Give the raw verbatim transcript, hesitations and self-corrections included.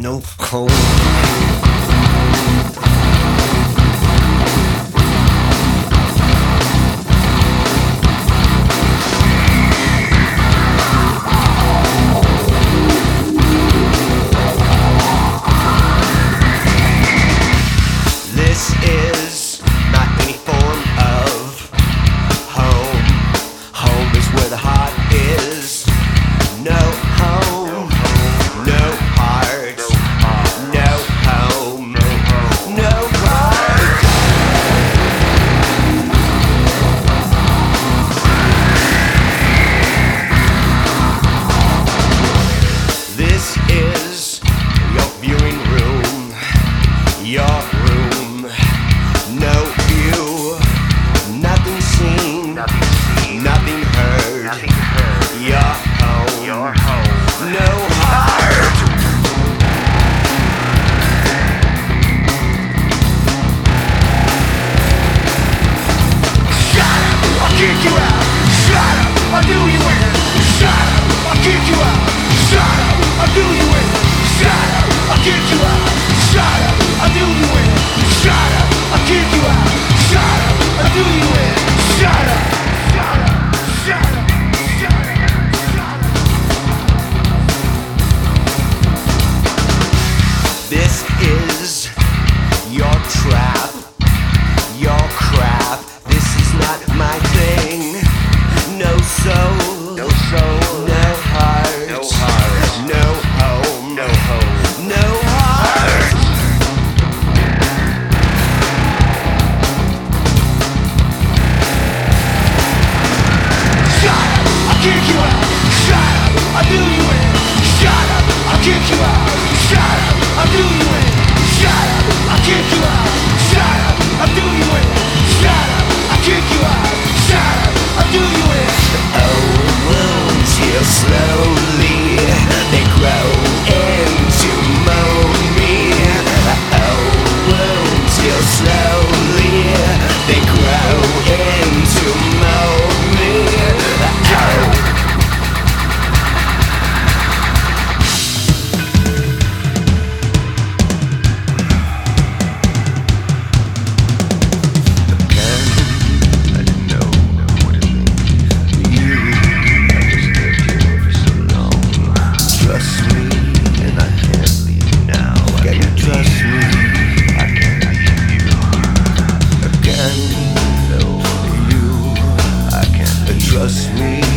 no home. This is not any form of home. Home is where the heart is. No home, no heart, no home, no heart. This is your viewing room, your room. No view, nothing seen, nothing heard. Your home, no heart. Shut up, I'll kick you out. Shut up, I'll do you in. Shut up, I'll kick you out. Shut up, I'll do you in. Shut up, I'll kick you out. Shut up, I'll do you in. Shut up, I'll kick you out. Shut up, I'll do you in. Shut up, shut up, shut up, shut up, shut up. This is your trap, your crap. This is not my thing. No soul, no soul, no heart, no heart, no home, no home, no heart. Shut up, I'll kick you out. Shut up, I'll do you in. Shut up, I'll kick you out. Shut up, I'll do you in. Shut up, I'll kick you out. Shut up, I'll do you in. Shut up, I'll kick you out. Shut up, I'll do you in. Oh, wounds heal slowly. They grow into mold me. Oh, wounds heal slowly. They grow into mold me. Oh. Trust me.